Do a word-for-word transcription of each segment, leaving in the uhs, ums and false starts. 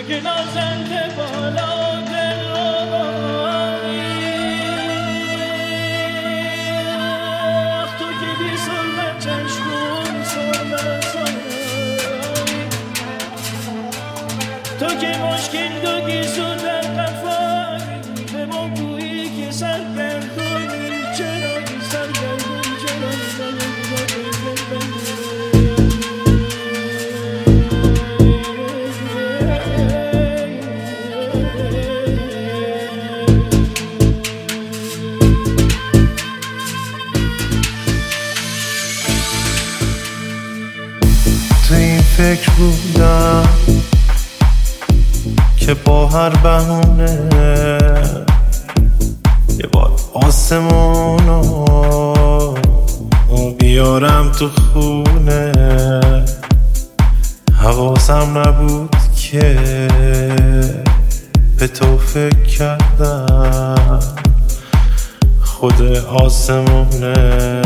که نازنده بالا دلایی تو که بی سرمه چشمون سرمه سرمه تو که مشکل دو گیزو در قفایی به ما گویی که سرگردونی چرا سرگردون چرا سرگردون تو این فکر بودم که با هر بهونه یه بار آسمونو بیارم تو خونه. حواسم نبود که به تو فکر کردم خود آسمونه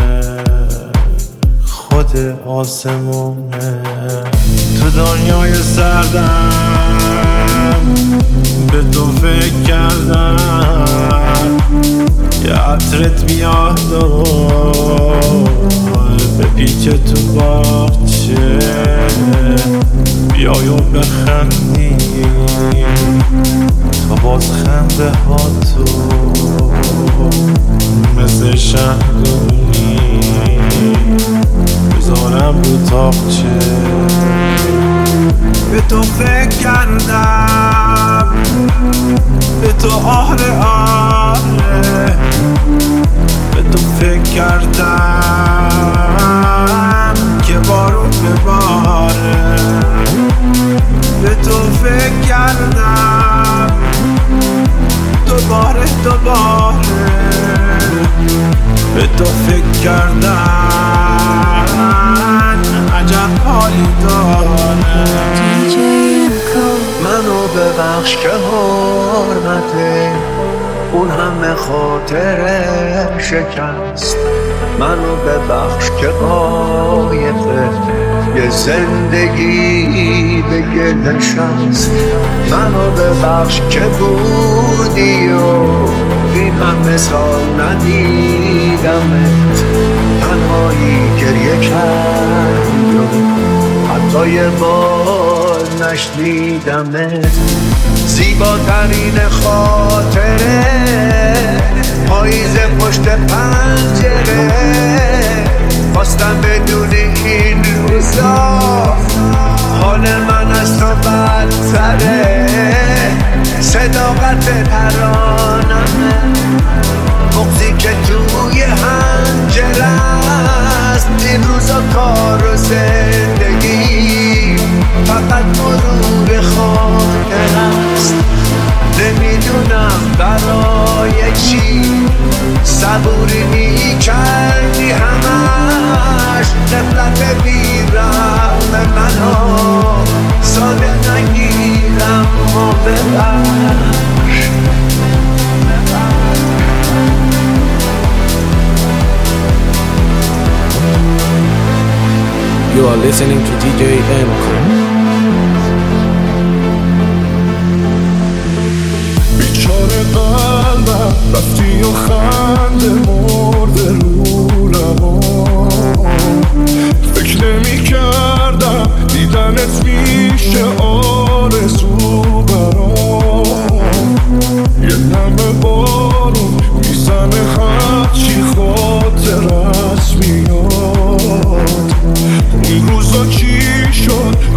خود آسمونه. تو دنیای سردم به تو فکر کردم یه عطرت بیاد و به پیچ تو باغچه بیای و بخندی تا باز خنده ها تو مثل شهدونی بذارم رو تاقچه. به تو فکر کردم به تو آره آره به تو فکر کردم که بارون بباره. به تو فکر کردم دوباره دوباره به تو فکر کردن عجب حالی داره. منو ببخش که حرمته اون همه خاطره شکست. منو ببخش که قایقه یه زندگی به گلش هست. منو ببخش که بودی و این همه سال ندیدمت. تنهایی گریه کردی و حتی یه بار نشنیدمت. زیباترین خاطره پاییز پشت پنجره. خواستم بدونی این روزا حال من از تو بدتره. صداقت ترانمه بغضی که توی حنجره است. این روزا کار و زندگی فقط مرور خاطر است. نمیدونم برای چی صبوری میکردی همش. نفرت بیرم منو ساده نگیرم و ببخش. You are listening to دی جی Emco. بیچاره قلبم رفتی و خنده مرده رو لبام. فکر نمی کردم دیدنت میشه آرزو برام. یه نمه بارون میزنه هرچی خاطرت میاد. اون روزا چی شد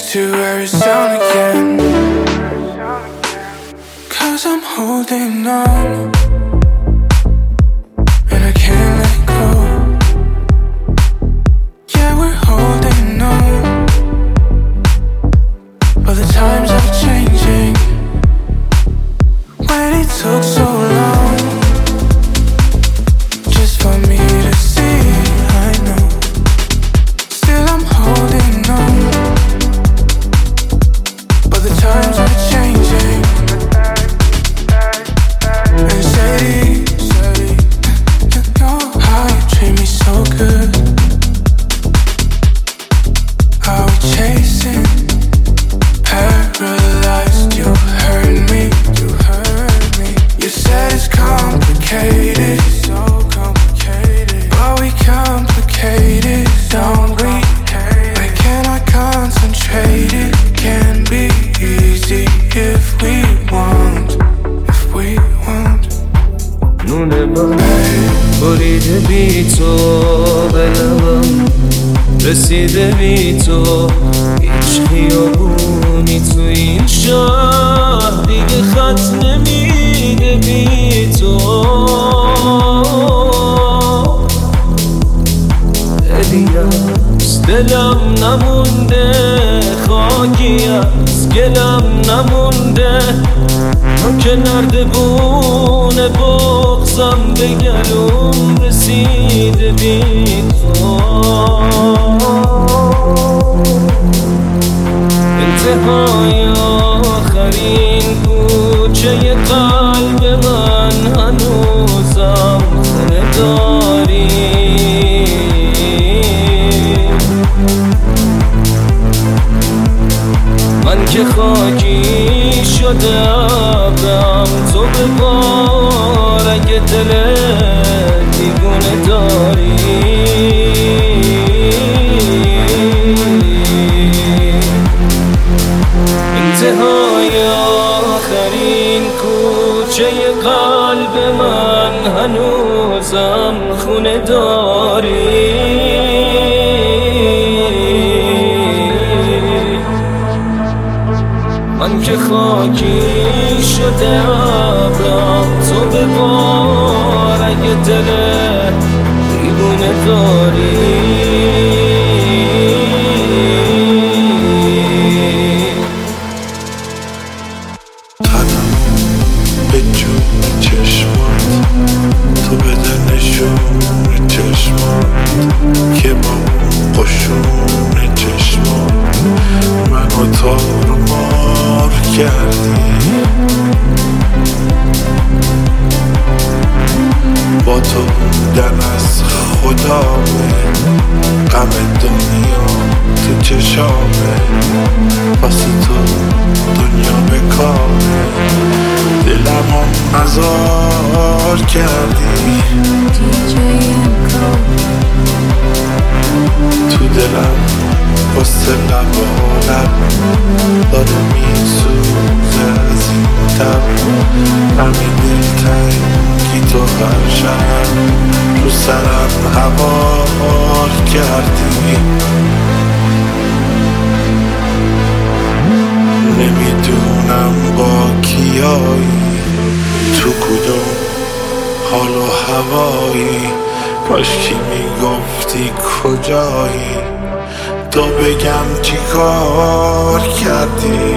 to where it sound again. Cause I'm holding on, and I can't let go. Yeah, we're holding on, but the times are changing. When it took so long just for me to see, I know. Still I'm holding on, but the times are changing. And Sadie, Sadie, you know how you treat me so good. Are we chasing? Paralyzed, you hurt me, you hurt me. You said it's complicated, so complicated. But we complicate it, don't we? I cannot concentrate, it can be easy if we want, if we want. نونه با بریده بی تو به لبم رسیده بی تو هیچ خیابونی تو این شهر دیگه خط نمیده بی تو دلی از دلم نمونده خاکی از گلم نمونده ما که نردبون بغزم به گلوم رسیده بی تو انتهای آخرین کوچه قلب من هنوزم خونه داری من که خاکی شده ابرم تو ببار اگه دل دیگونه داری انتهای آخرین کوچه قلب من هنوزم خونه داری من که خاکی شده ابرم تو ببار اگه دل دیگونه داری به جون چشمات تو بده نشون چشمات که با قشون چشمات منو تار مار کردی با تو بودن از خدامه غم دنیا تو چشامه واسه تو دنیا بکامه دلمو مزار کردی تو دلم واسه لبالم داره میسوزه از این تب همین دلتنگی تو هر شب رو سرم هوار کردی نمیدونم با کیایی تو کدوم حال و هوایی کاشکی میگفتی کجایی تو بگم چی کار کردی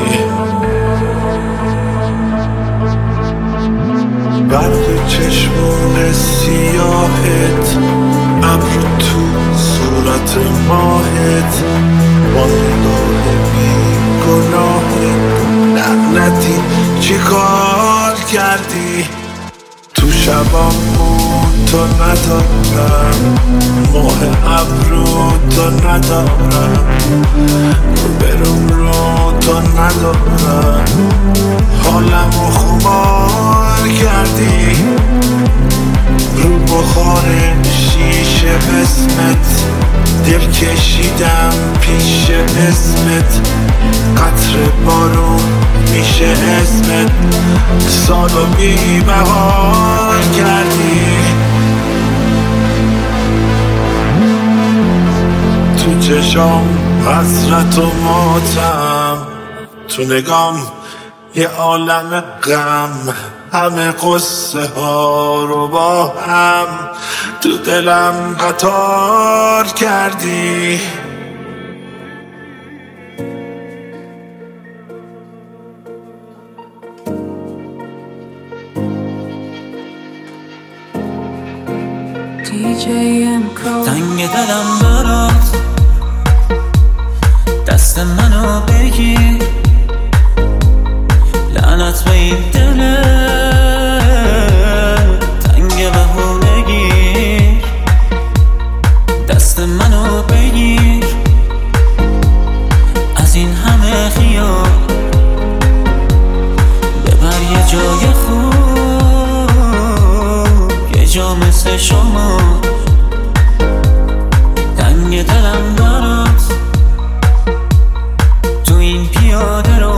برق چشمون سیاهت ابر تو صورت ماهت با نگاه بی گناهت لعنتی چی کار کردی تو شبام تو ندارم ماه ابرو تو ندارم برم رو تو ندارم حالمو خمار کردی رو بخار شیشه بسمت دل کشیدم پیش اسمت قطر بارون میشه اسمت سالو بی بهار کردی تو چشام حسرت و ماتم، تو نگام یه عالم غم، همه قصه ها رو با هم تو دلم قطار کردی. تنگ دلم برات دست منو بگیر، لعنت به این دل تنگ بهونگیر، دست منو بگیر از این همه خیال، ببر یه جای خوب، یه جا مثل شما. تنگ دلم برات تو این پیاده رو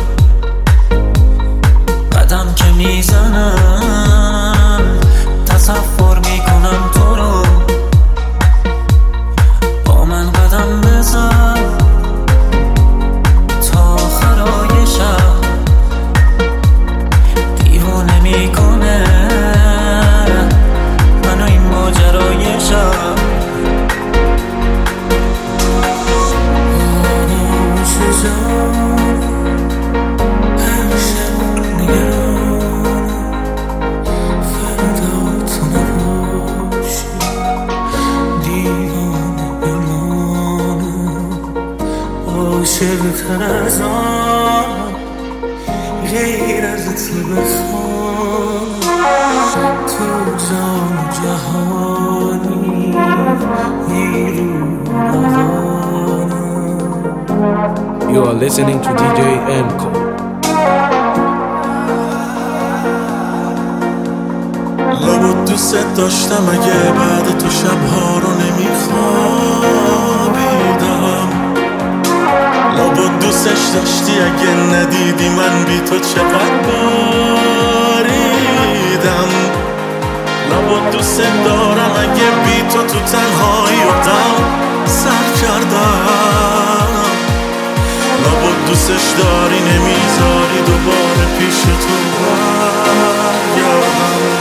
قدم که میزنم تصور میکنم تو رو، با من قدم بزن تا آخرای شب، دیوانه میکنه منو این ماجرای شب. عاشق‌تر از آن غیر از تو بخوام، تو جان جهانی نیرو روانم. You are listening to دی جی Emco. لابد دوست داشتم اگه بعد تو شبها رو نمیخوابیدم، لابد دوستش داشتی اگه ندیدی من بی تو چقدر باریدم، لابد دوست دارم اگه بی تو تو تنهایی و غم سر کردم، لابد دوستش داری نمیذاری دوباره پیش تو برگردم.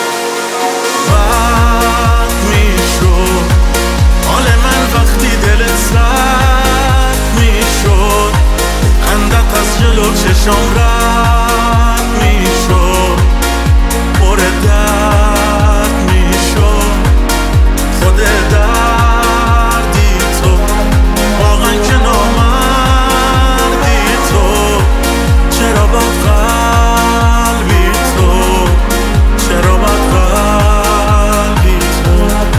بد میشد حال من وقتی دلت سرد میشد، خندت از جلو چشام رد میشد، پر درد میشد، خود دردی تو، واقعا که نامردی تو، چرا با قلبی تو، چرا با قلبی تو.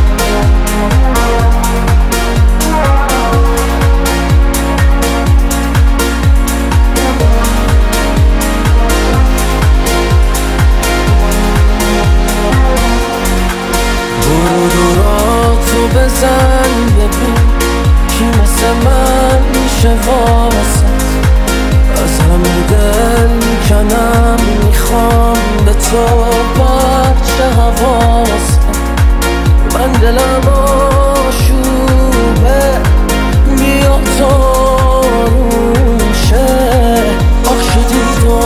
بزن ببین کی مثل من میشه واسط، از همه دل میکنم میخوام به تو بچه حواست، من دلم آشوبه بیا تو روشه، آخ شدی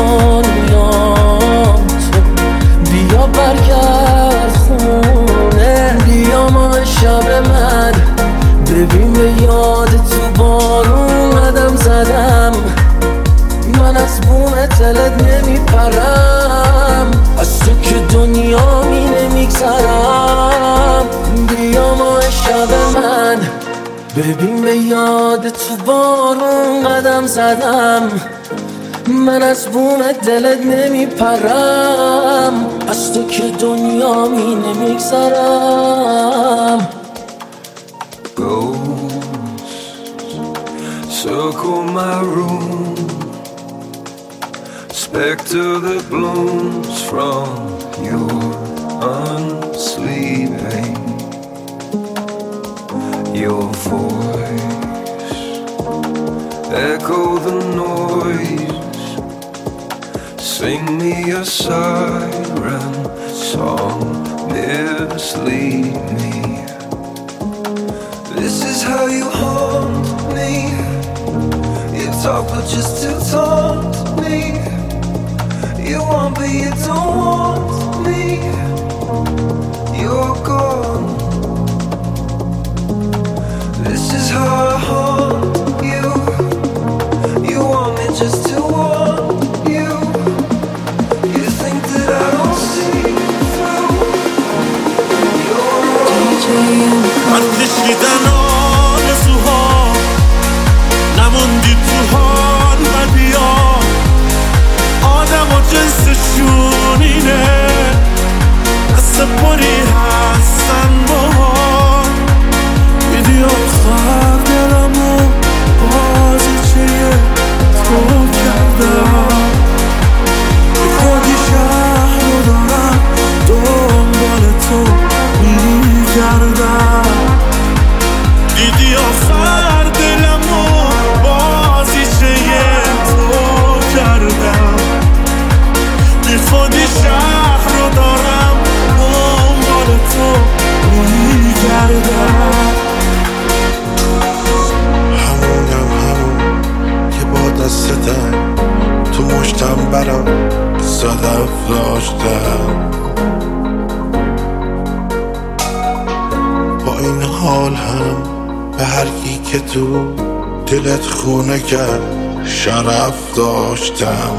دنیام تو، بیا برگرد خونه، بیا ما شب من ببین به یاد تو بارون قدم زدم، من از بوم دلت نمیپرم، از تو که دنیا می نمیگذرم، بیا ما شب من ببین به یاد تو بارون قدم زدم، من از بوم دلت نمیپرم، از تو که دنیا می نمیگذرم. Ghosts circle my room, spectre that blooms from your unsleeping, your voice echo the noise, sing me a siren song, mislead me. This is is how you hold me. You talk but just to taunt me. You want but you don't want me. You're gone. This is how I hold you. You want me just to want you. You think that I don't see through. You're من کشیدن آرزوها نموندی تو حال و بیا آدم و جنسشون اینه دست پری هستن با میدی آخر دلمو بازیچه تو کردم بی خودی شهر رو دارم دنبال تو میگردم دیدی آخر دلمو بازیچه تو کردم بی خودی شهر رو دارم دنبال تو میگردم همونم همون که با دستتم تو مشتم برا صدف داشتم با این حال هم به هر کی که تو دلت خونه کرد شرف داشتم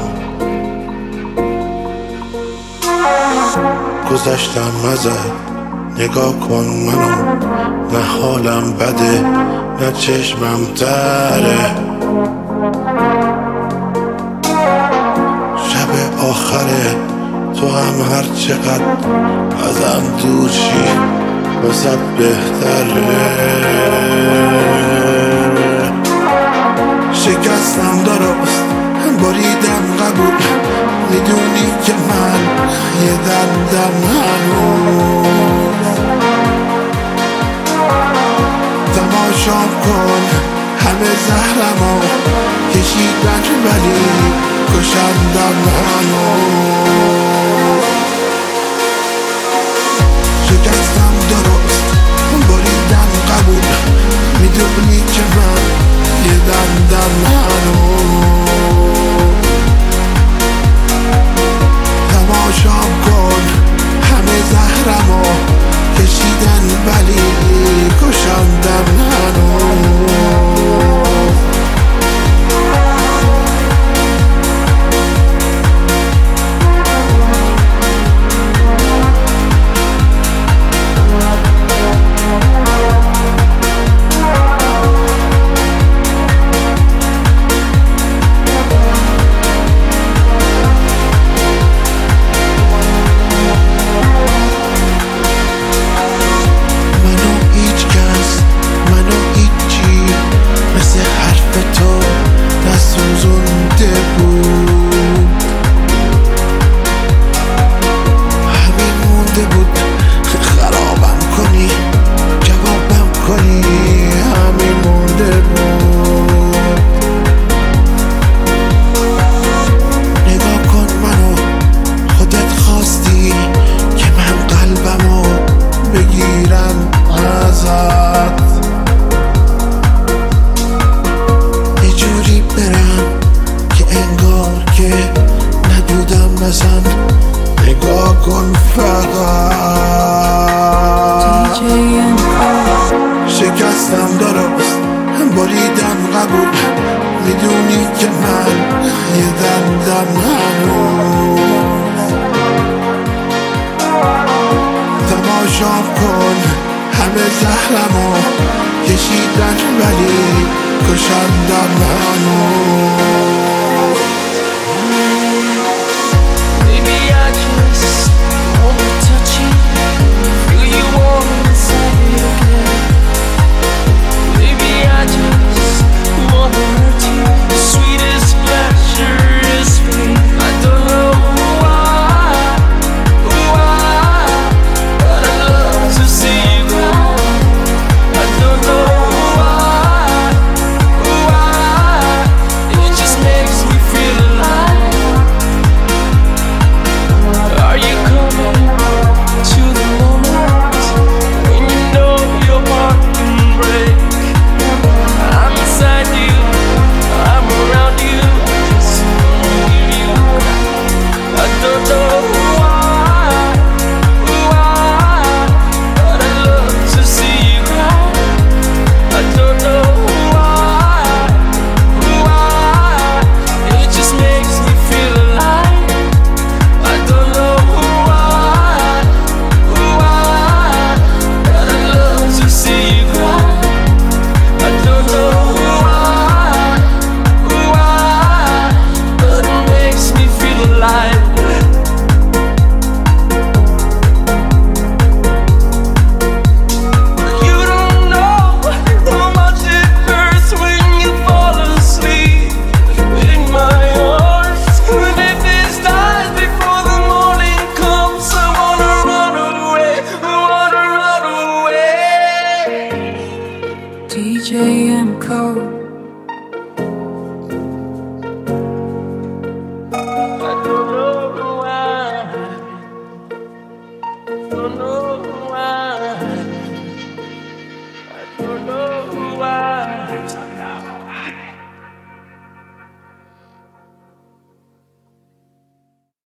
گذشتم ازت نگاه کن منو نه حالم بده نه چشمم تره شب آخره تو هم هر چقدر ازم دور شی واسه بهتره شکستم درست بریدم قبول میدونی که من یه دندم هنوز تماشام کن همه زهرمو کشیدن ولی کشندم هنوز شکستم درست بریدم قبول میدونی که من یه دندم هنوز تماشام کن همه زهرمو کشیدن ولی کشندم هنوز نگاه کن فقط شکستم درست بریدم قبول میدونی که من یه دندم هنوز تماشام کن همه زهرمو کشیدن ولی کشندم